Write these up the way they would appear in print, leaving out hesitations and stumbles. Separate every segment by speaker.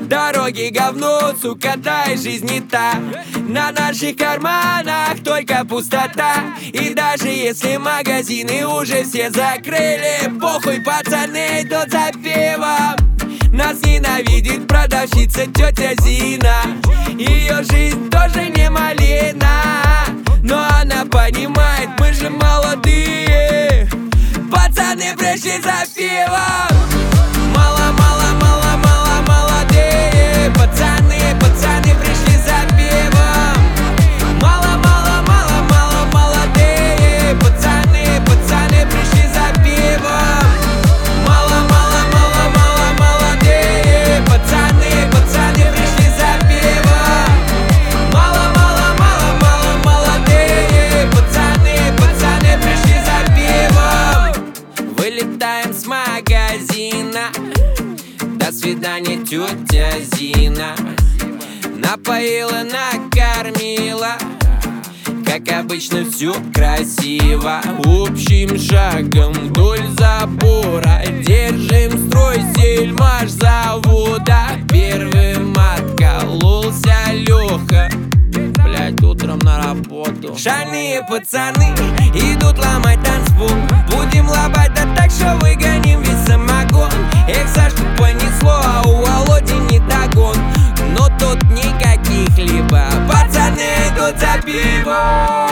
Speaker 1: Дороги говно, сука, да и жизнь не та. На наших карманах только пустота. И даже если магазины уже все закрыли, похуй, пацаны идут за пивом. Нас ненавидит продавщица тетя Зина. Ее жизнь тоже не малина, но она понимает, мы же молодые. Пацаны пришли за пивом. Мало, мало, мало, мало, молодые. Пацаны пришли за пивом. Мало, мало, мало, мало, молодые. Пацаны пришли за пивом. Мало, мало, мало, мало, молодые. Пацаны пришли за пивом. Мало, мало, мало, мало, молодые. Пацаны пришли за пивом. Вылетаем с магазина. До свидания, тетя Зина. Напоила, накормила, как обычно, все красиво. Общим шагом вдоль забора держим строй, сельмаш завода. Первым откололся Леха, блять, утром на работу. Шальные пацаны идут ломать танцпол. Будем лобать, да так, что выгоним весь самогон. Эх, Сашку понесло, а у Володи не догон. Но тут никаких либо. Пацаны идут за пивом.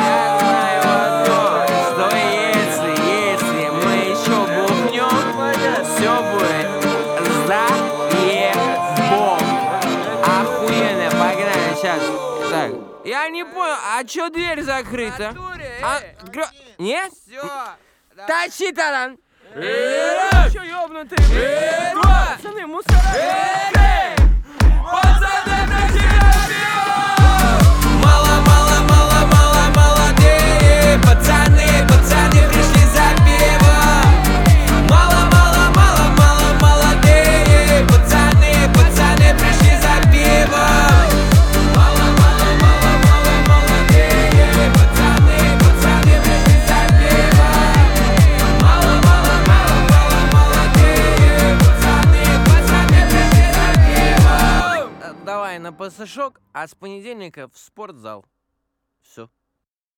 Speaker 2: Что если мы еще бухнем, все будет заебом. Охуенно, погнали сейчас. Так, я не понял, а чё дверь закрыта? Нет?
Speaker 1: Все.
Speaker 2: Тащи тогда! Чё ёбнутый? Пацаны, мусора!
Speaker 1: Пацаны пришли за пивом. Мало, мало, мало, мало, молодые. Пацаны пришли за пивом. Мало, мало, мало, мало, молодые. Пацаны пришли за пивом. Мало, мало, мало, мало, молодые. Пацаны пришли за пивом. Мало, мало, мало, мало, молодые. Пацаны пришли за пивом.
Speaker 2: Давай на пасашок, а с понедельника в спортзал.